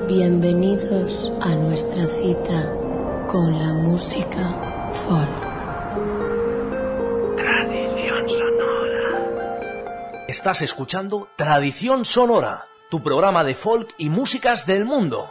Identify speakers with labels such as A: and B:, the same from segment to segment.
A: Bienvenidos a nuestra cita con la música folk.
B: Tradición sonora.
C: Estás escuchando Tradición Sonora, tu programa de folk y músicas del mundo.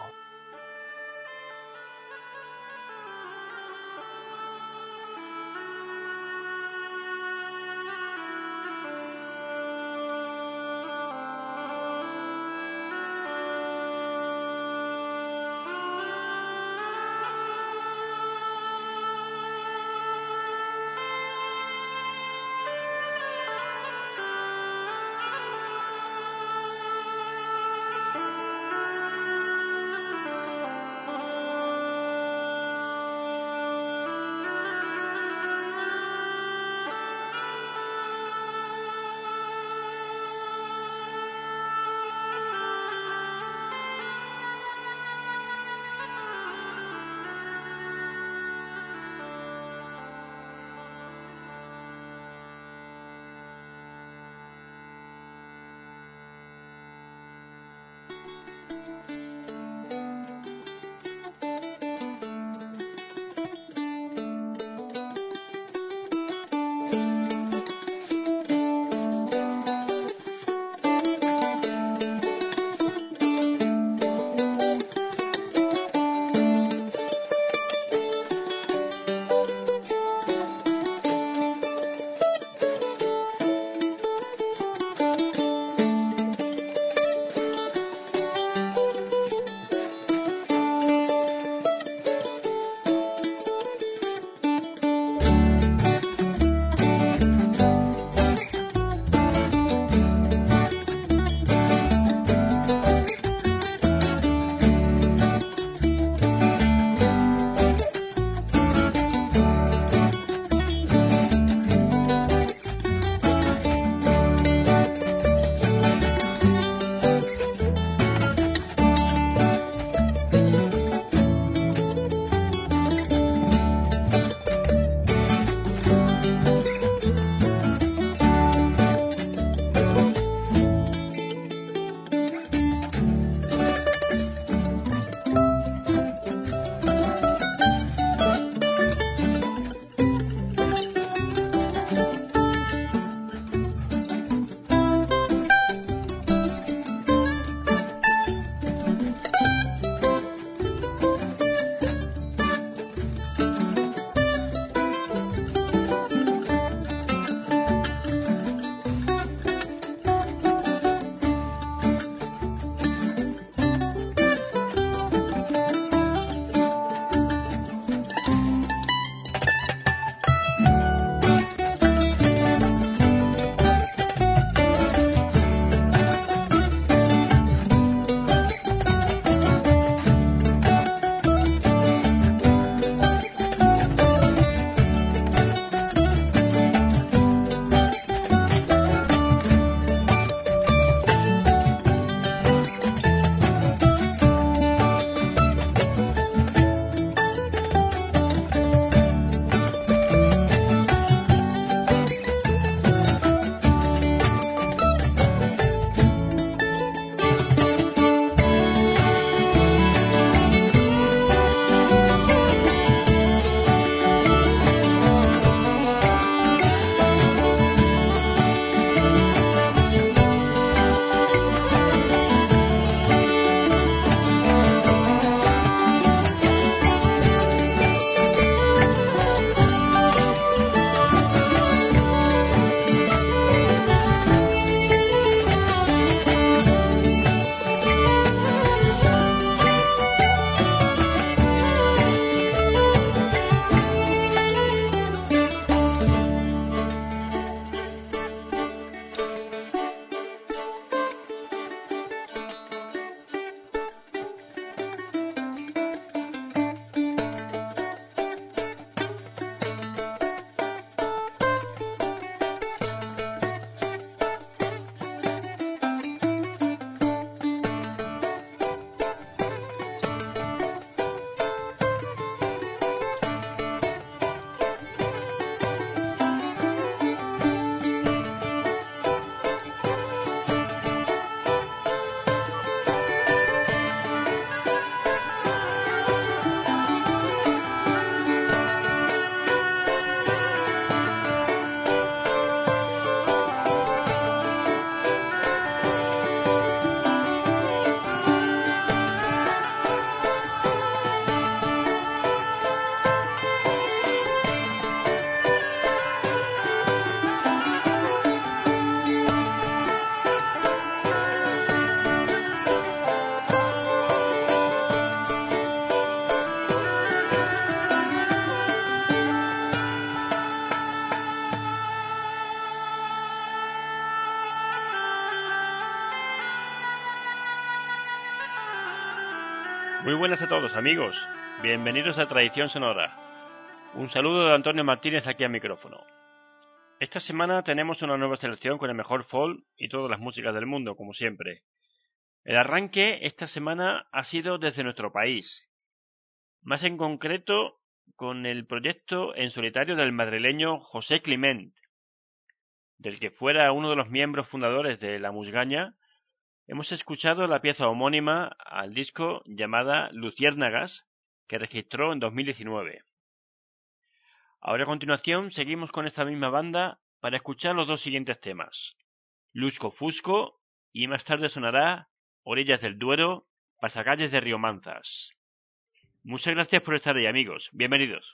D: Muy buenas a todos, amigos. Bienvenidos a Tradición Sonora. Un saludo de Antonio Martínez aquí al micrófono. Esta semana tenemos una nueva selección con el mejor folk y todas las músicas del mundo, como siempre. El arranque esta semana ha sido desde nuestro país. Más en concreto, con el proyecto en solitario del madrileño José Climent, del que fuera uno de los miembros fundadores de La Musgaña. Hemos escuchado la pieza homónima al disco llamada Luciérnagas, que registró en 2019. Ahora a continuación seguimos con esta misma banda para escuchar los dos siguientes temas, Lusco Fusco y más tarde sonará Orillas del Duero, Pasacalles de Riomanzas. Muchas gracias por estar ahí, amigos. Bienvenidos.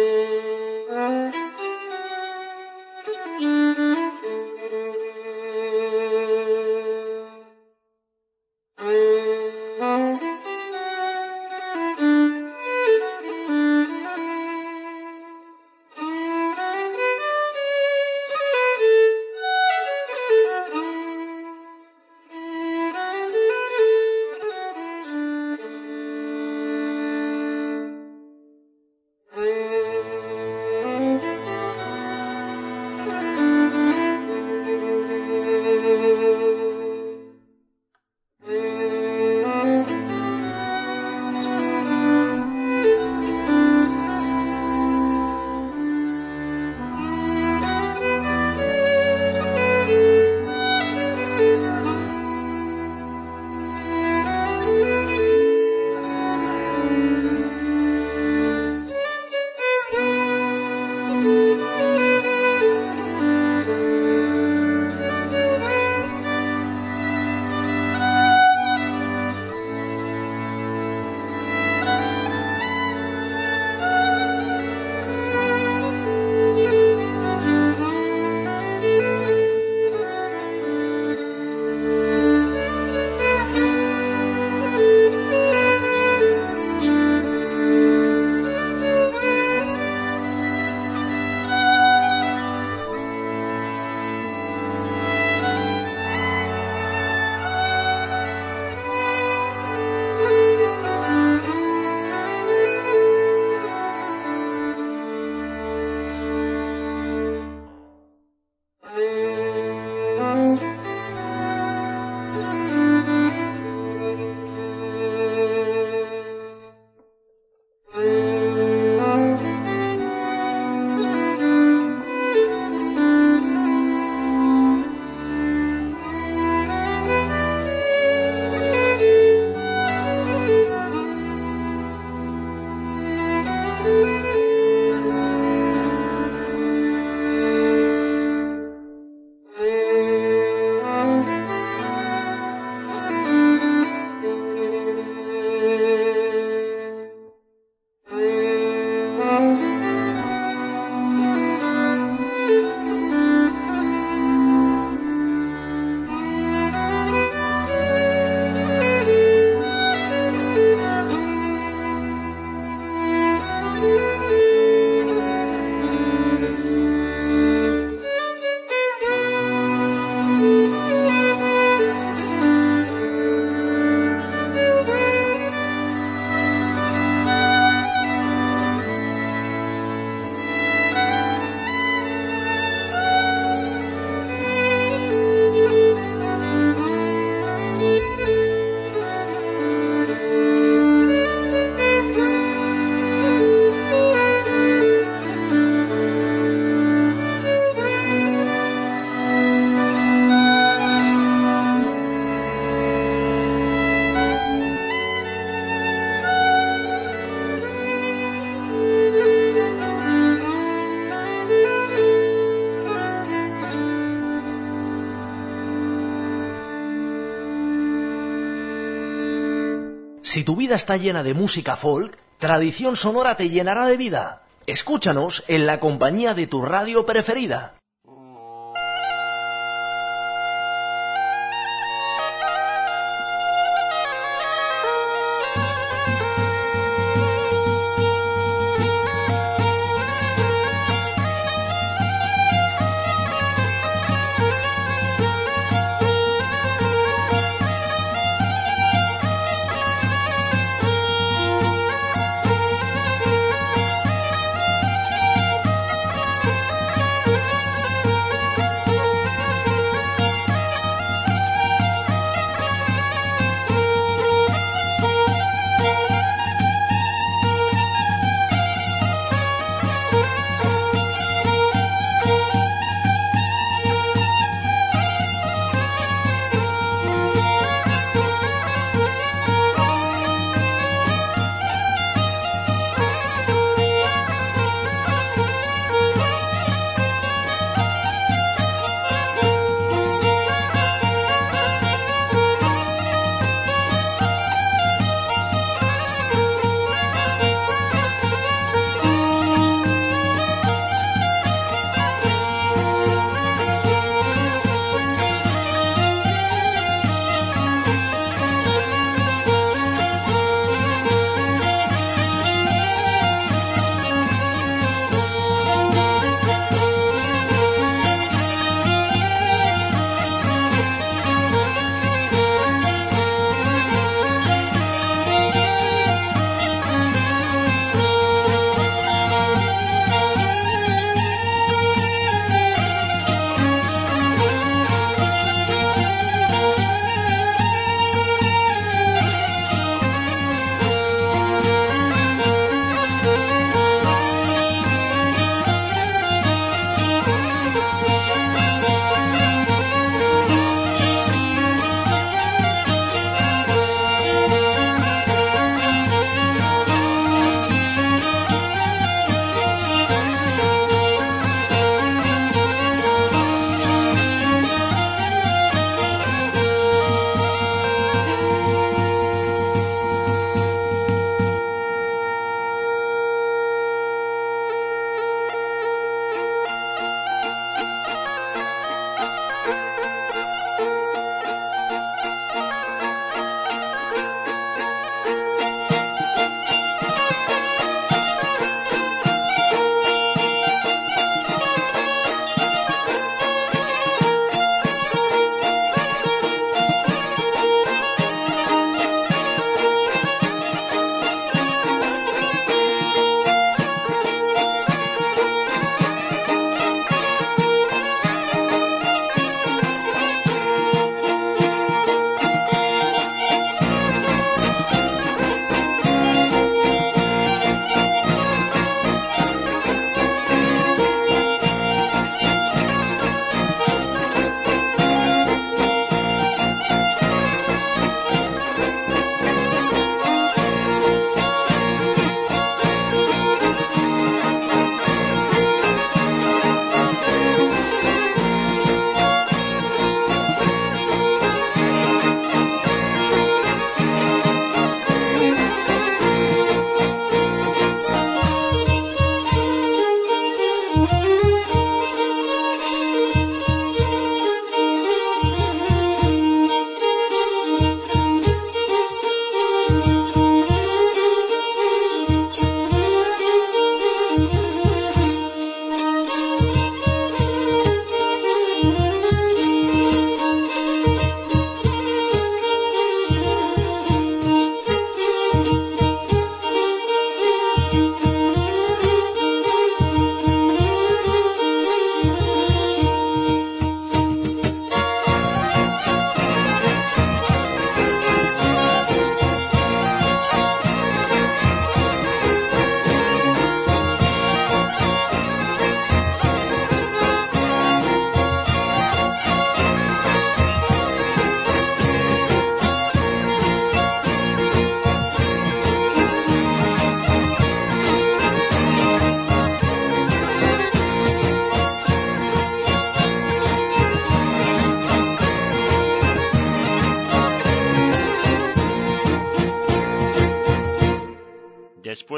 C: Si tu vida está llena de música folk, Tradición Sonora te llenará de vida. Escúchanos en la compañía de tu radio preferida.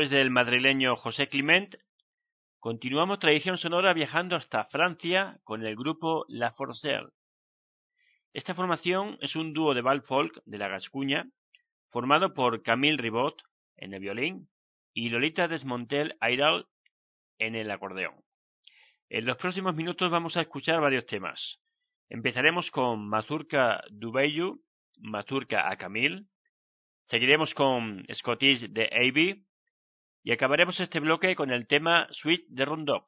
D: Después del madrileño José Climent, continuamos tradición sonora viajando hasta Francia con el grupo La Forcelle. Esta formación es un dúo de bal folk de la Gascuña, formado por Camille Ribot en el violín y Lolita Desmontel-Ayral en el acordeón. En los próximos minutos vamos a escuchar varios temas. Empezaremos con Mazurka du Bayou, Mazurka a Camille, seguiremos con Scottish de A.B. y acabaremos este bloque con el tema Suite de Rondoc.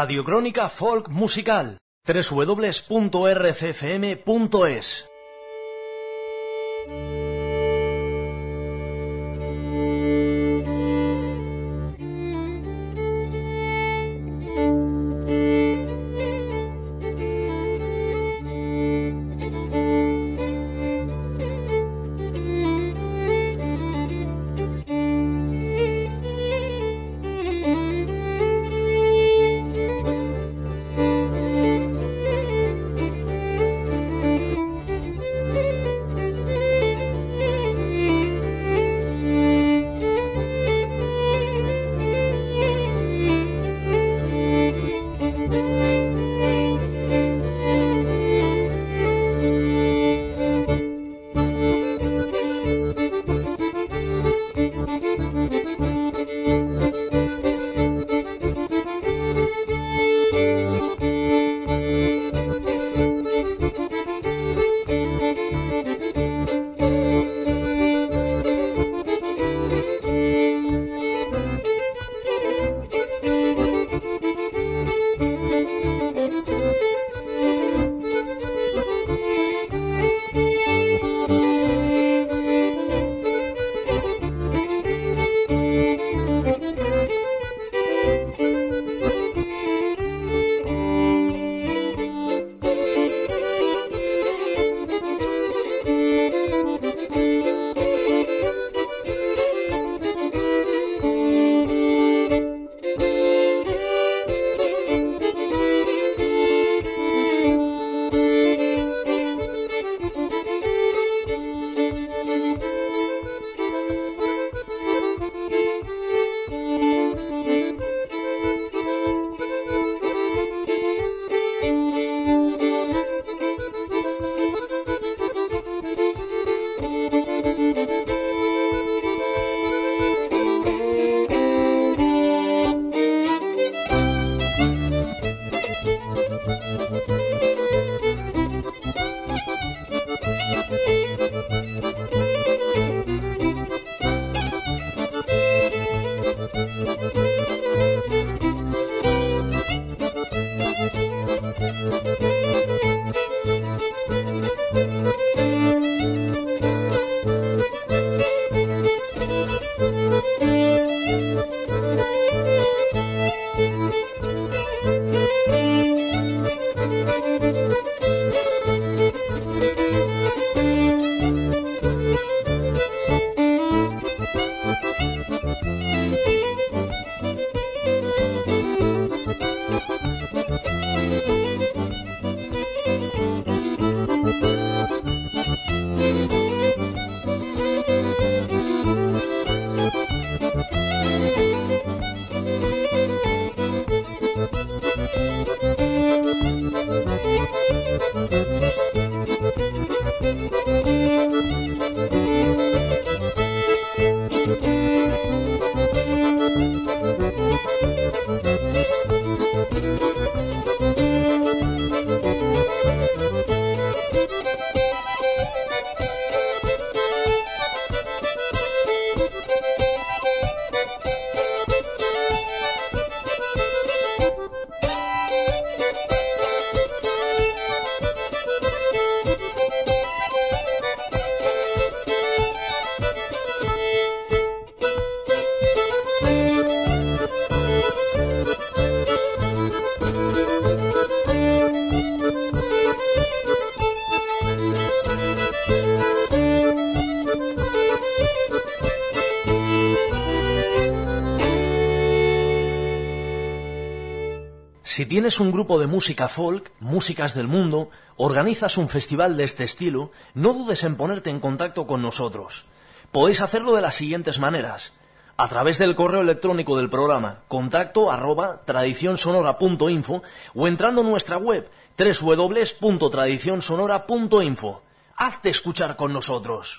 C: Radiocrónica Folk Musical, www.rcfm.es. Si tienes un grupo de música folk, músicas del mundo, organizas un festival de este estilo, no dudes en ponerte en contacto con nosotros. Podéis hacerlo de las siguientes maneras: a través del correo electrónico del programa contacto@tradicionsonora.info o entrando en nuestra web www.tradicionsonora.info. Hazte escuchar con nosotros.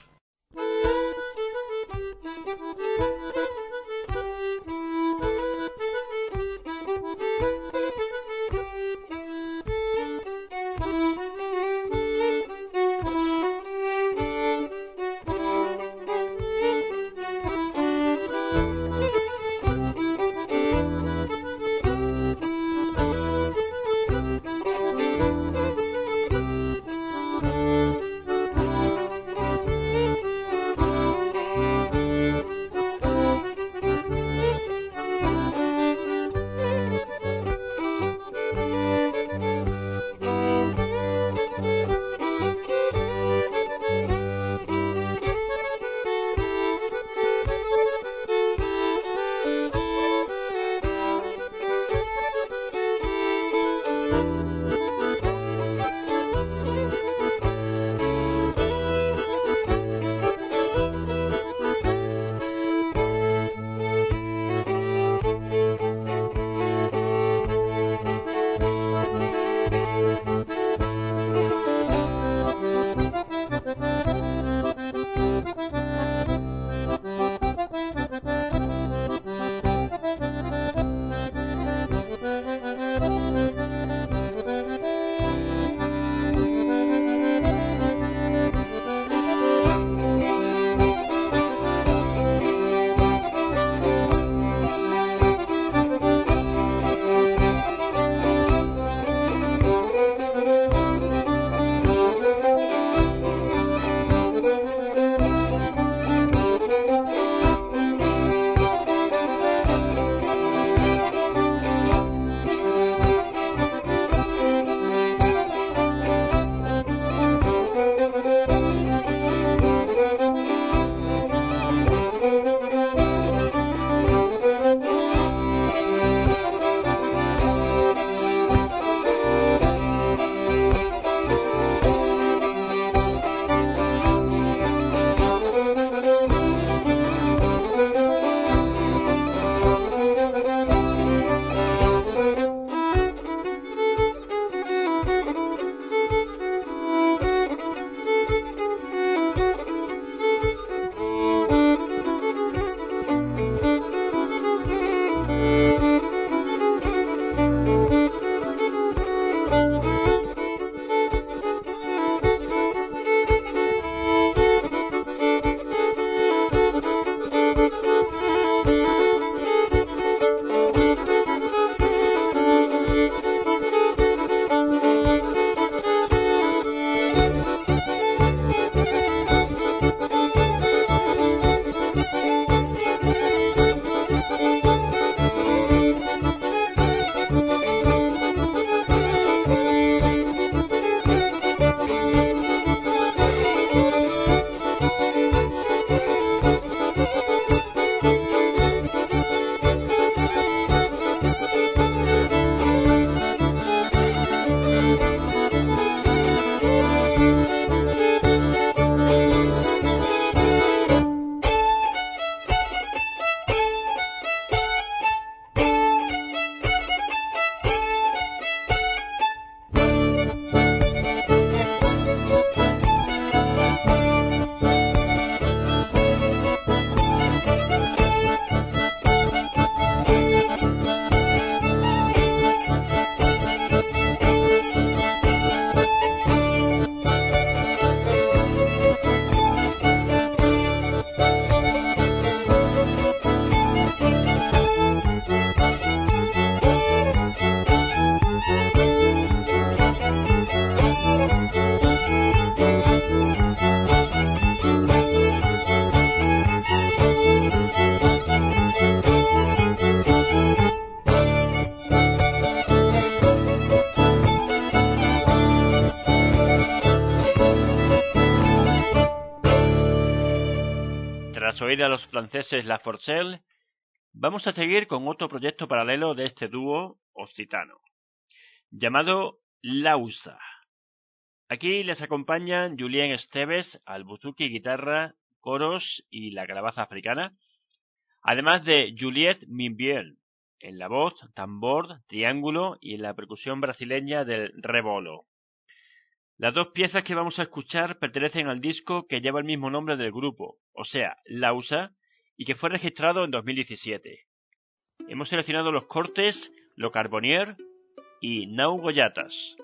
D: oír a los franceses La Forcelle, vamos a seguir con otro proyecto paralelo de este dúo occitano, llamado Lausa. Aquí les acompañan Julien Esteves al buzuki, guitarra, coros y la calabaza africana, además de Juliette Mimbiel en la voz, tambor, triángulo y en la percusión brasileña del rebolo. Las dos piezas que vamos a escuchar pertenecen al disco que lleva el mismo nombre del grupo, o sea, Lausa, y que fue registrado en 2017. Hemos seleccionado los cortes Lo Carbonier y Nau Goyatas.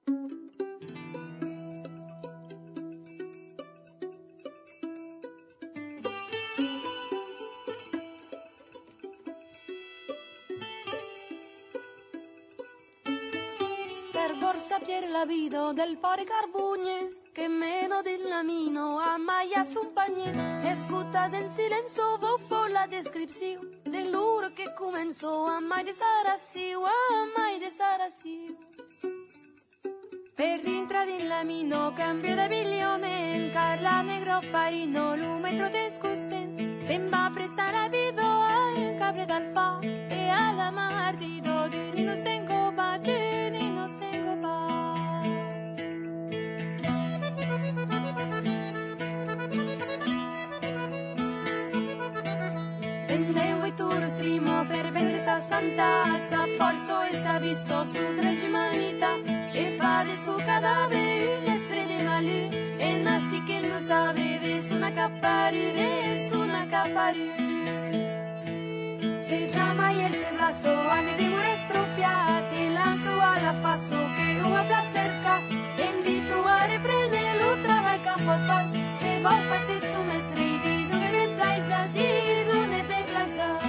E: Sapere la vida del pare carbugne che meno dillamino a Maya Sumpagne escutas en silencio vofo la descripción del luro che comenzó a mai de Sarasiu, a mai de Sarasiu. Per rintra dillamino cambio de bigliomen Carla negro farino lumetro desgusten sembra prestar a vivo al cabre d'alfa e alla mardido di Nino Sengoba, di Nino Sengoba. Per vendere sa santa, sa falso e sa visto su tragimanita e fa de su cadavere un estrella malu e nasti che non sabe de su una caparu, de su una caparu. Se trama y el se brazo ane de mure stropiati lanzo alla fasso che una pla cerca te invito a riprendere lo trava il campo al passo se va passi su metri di su che paesaggi su ne be plaza.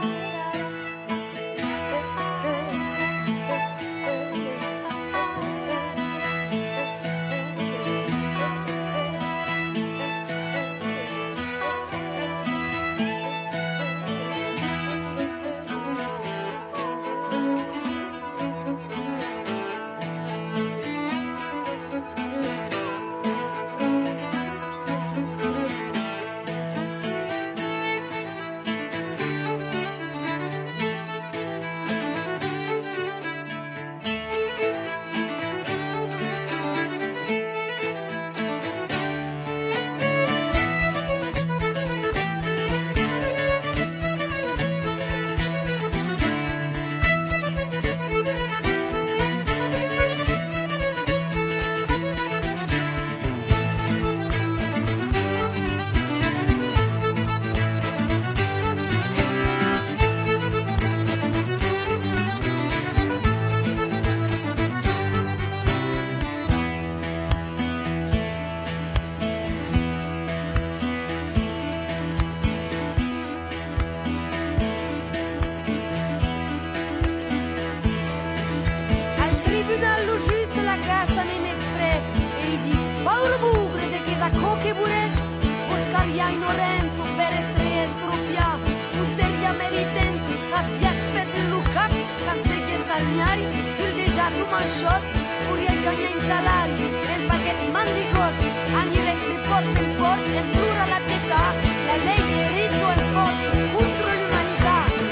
E: Coche bures, Oscaria inorento, per estre stropia, Usteria meritenti, sabbia sperde Luca, Canseghe Sarniari, il deja tu manchot, Uria gagna in salari, el paquet mandicot, Agni resti porte in porte, en plura la pietà, la lei è rizzo e forte, contro l'umanità.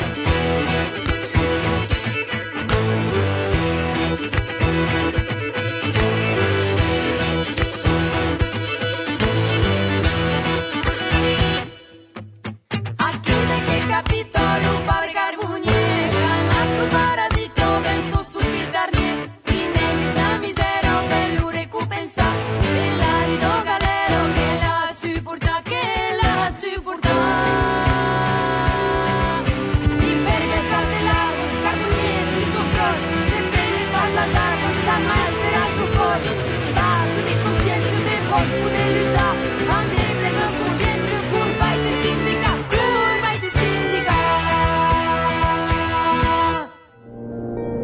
E: Capitolo, padre Carbugne, canato parasito, penso subitarne, in sa misero, bello recompensa, dell'arido galero, che la supporta, y perversar de lagos, Carbugne, sin tu sol, siempre les vas las armas, jamás serás tu for, va, tu ni conciencia, se pot poder luchar, también pleno conciencia, curva y te sindica,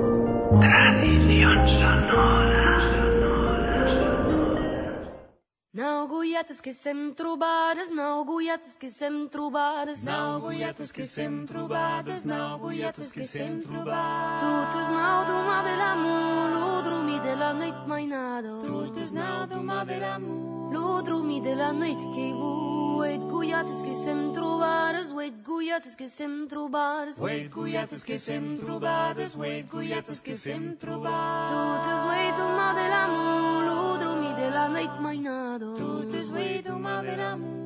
B: Tradición sonora.
E: Não goietes que sem trobadas, não goietes que sem trobadas,
F: não goietes que sem trobadas, não goietes que sem trobadas.
E: Tutus não do mal de l'amour, o dormir de la noite mais nada.
F: Tutus não do mal de l'amour,
E: o dormir de la noite que wait goietes que sem trobadas, wait goietes que sem trobadas,
F: wait goietes que sem trobadas, wait goietes que sem trobadas.
E: Tutus wait do mal de l'amour, o dormir de la noite mais nada.
F: Tutus wait do mal de l'amour.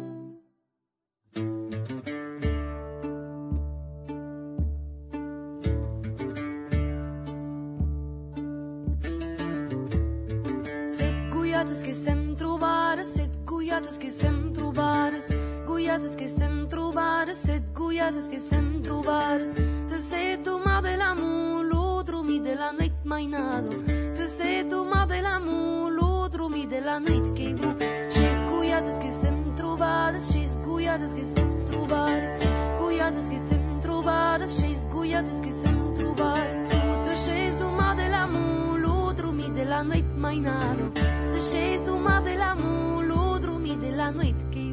E: Goietes que sem trobadas, sete goietes que sem trobadas, goietes que sem trobadas, sete goietes que sem trobadas. Te sei tomar de l'amour, o dormir de la noite mais nada. Te sei tomar de l'amour, o dormir de la noite que Seis goietes que sem trobadas, seis goietes que sem trobadas, goietes que sem trobadas, seis goietes que sem trobadas. Te sei tomar de l'amour, o dormir de la noite mais nada. Te sei tomar de l'amour, o dormir de la noite que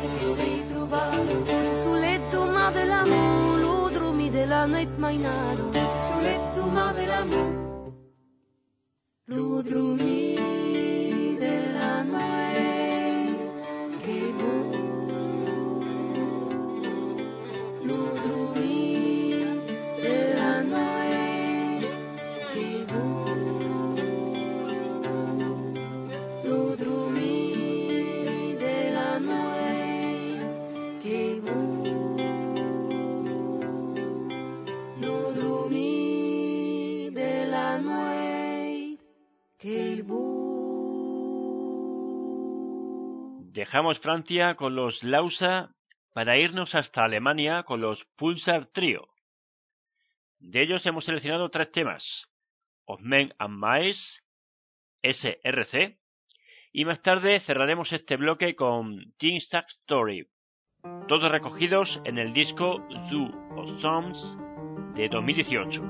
E: che sei trovato sul letto ma dell'amore, lo dormi della notte mai nato sul letto ma dell'amore, lo dormi della notte che lo dormi della notte che lo dormi della notte che lo dormi della notte che
D: Dejamos Francia con los Lausa para irnos hasta Alemania con los Pulsar Trio. De ellos hemos seleccionado 3 temas: Osmen and Mais, SRC, y más tarde cerraremos este bloque con Teen Stack Story, todos recogidos en el disco Zoo of Songs de 2018.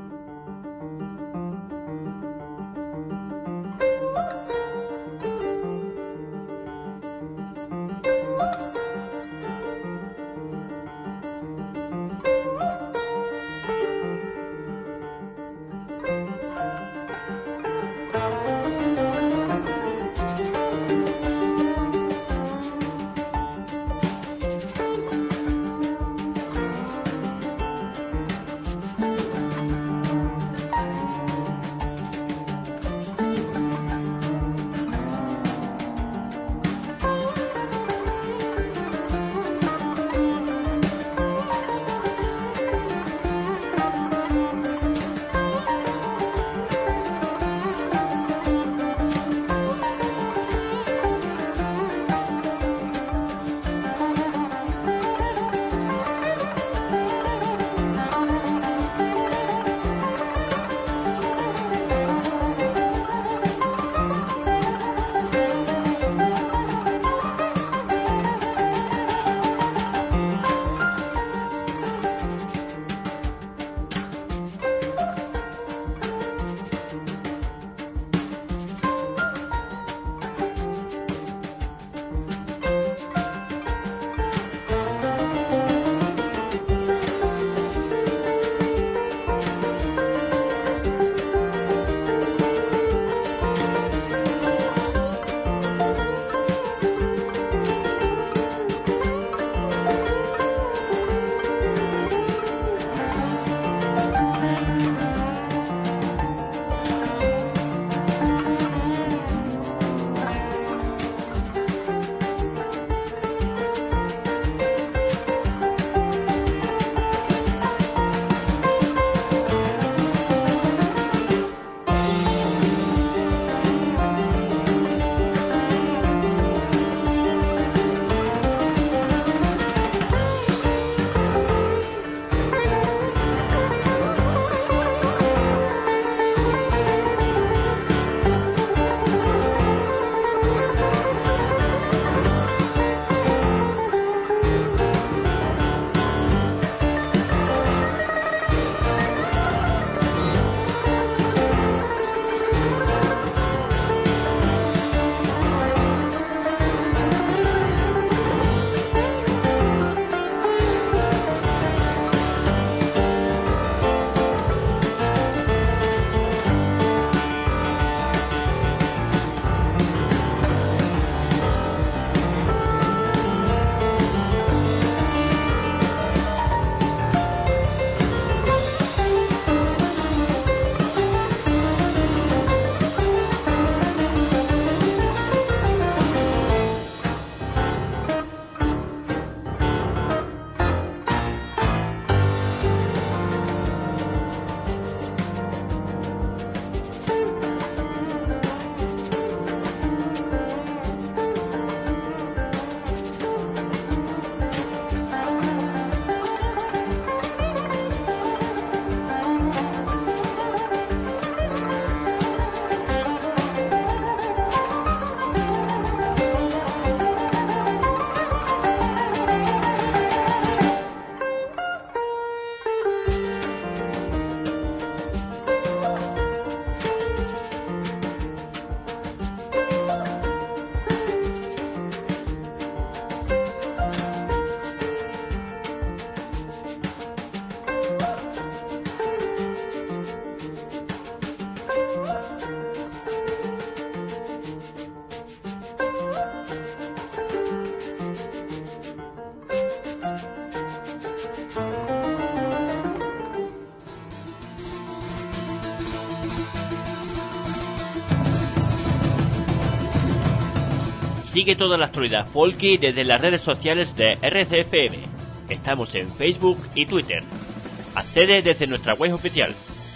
D: Sigue toda la actualidad folky desde las redes sociales de RCFM. Estamos en Facebook y Twitter. Accede desde nuestra web oficial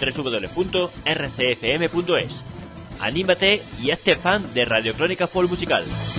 D: www.rcfm.es. Anímate y hazte fan de Radio Crónica Folk Musical.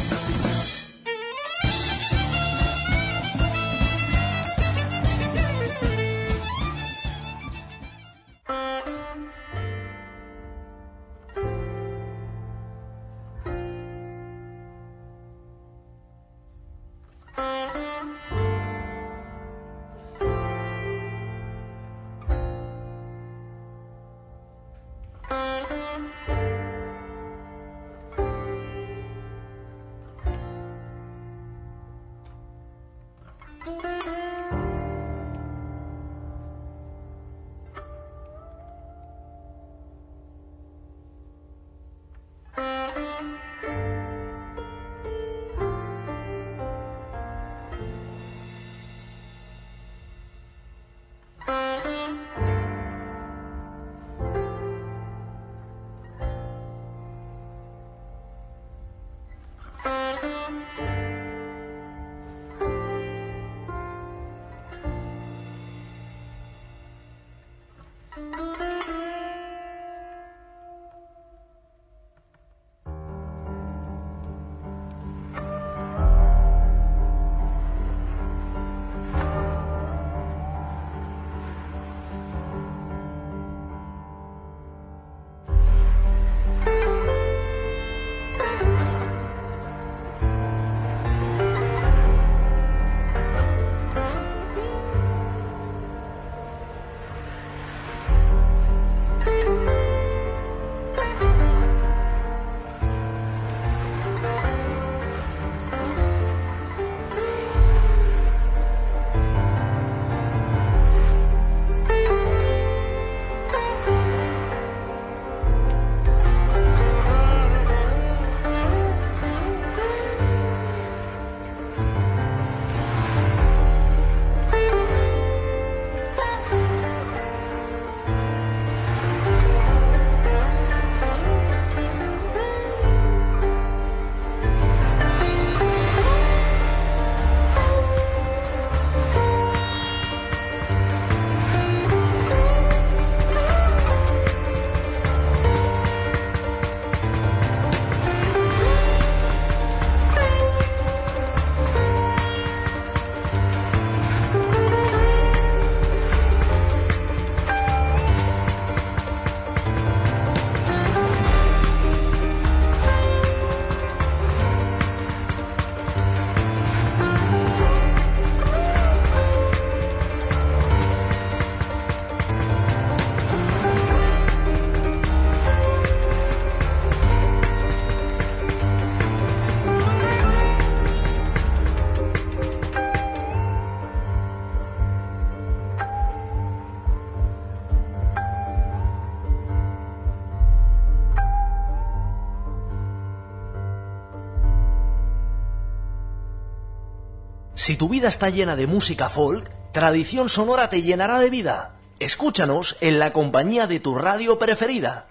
C: Si tu vida está llena de música folk, Tradición Sonora te llenará de vida. Escúchanos en la compañía de tu radio preferida.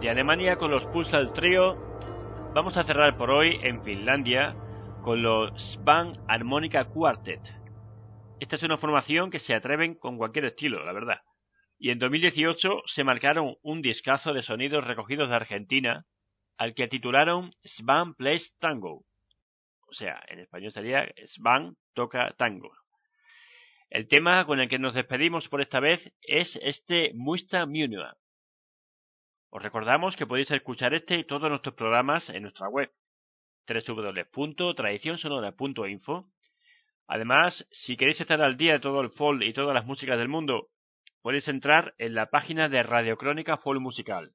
D: De Alemania con los Pulsar Trio. Vamos a cerrar por hoy en Finlandia con los Svan Harmonica Quartet. Esta es una formación que se atreven con cualquier estilo, la verdad. Y en 2018 se marcaron un discazo de sonidos recogidos de Argentina, al que titularon Svan Plays Tango. O sea, en español sería Svan toca tango. El tema con el que nos despedimos por esta vez es este Muista Munua. Os recordamos que podéis escuchar este y todos nuestros programas en nuestra web www.tradicionsonora.info. Además, si queréis estar al día de todo el folk y todas las músicas del mundo, podéis entrar en la página de Radiocrónica Folk Musical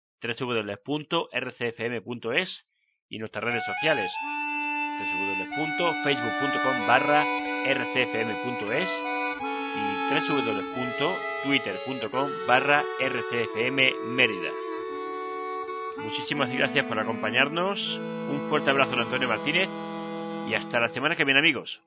D: www.rcfm.es y nuestras redes sociales www.facebook.com/rcfm.es y www.twitter.com/rcfmmérida. Muchísimas gracias por acompañarnos, un fuerte abrazo de Antonio Martínez y hasta la semana que viene, amigos.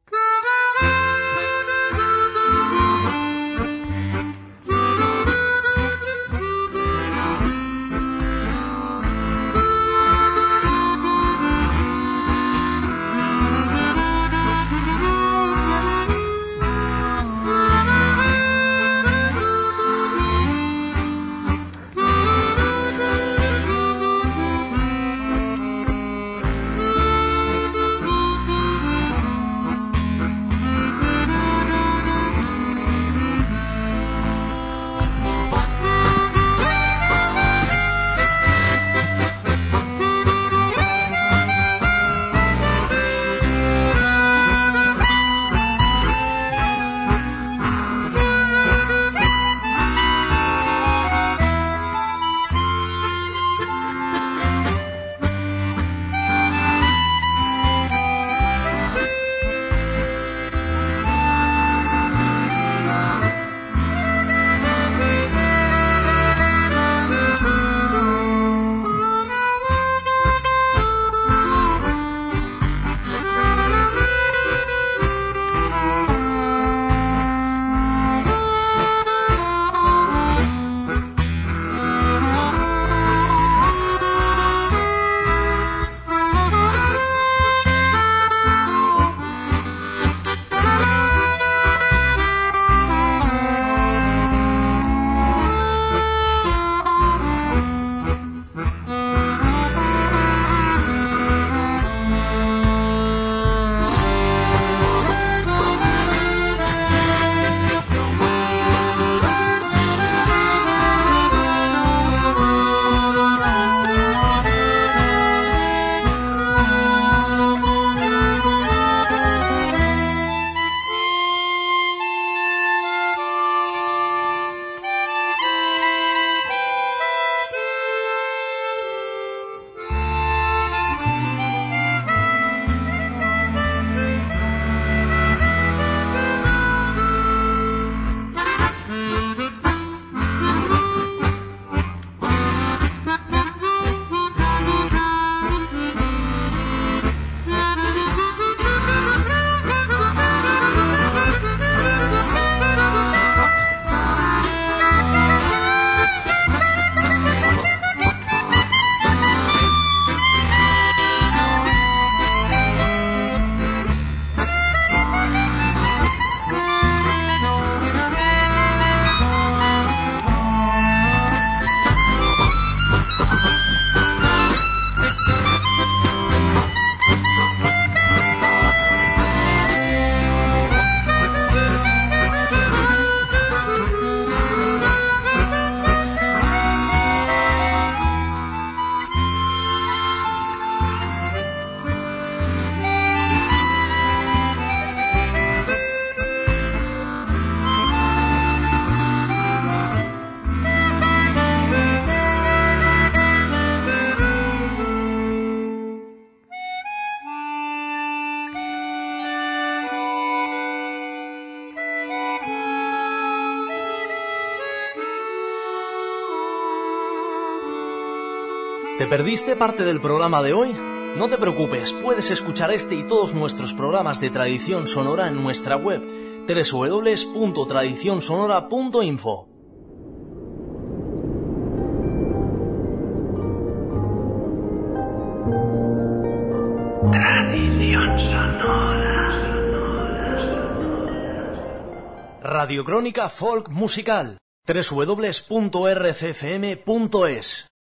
C: ¿Te perdiste parte del programa de hoy? No te preocupes, puedes escuchar este y todos nuestros programas de Tradición Sonora en nuestra web www.tradicionsonora.info.
B: Tradición sonora.
C: Radiocrónica Folk Musical. www.rcfm.es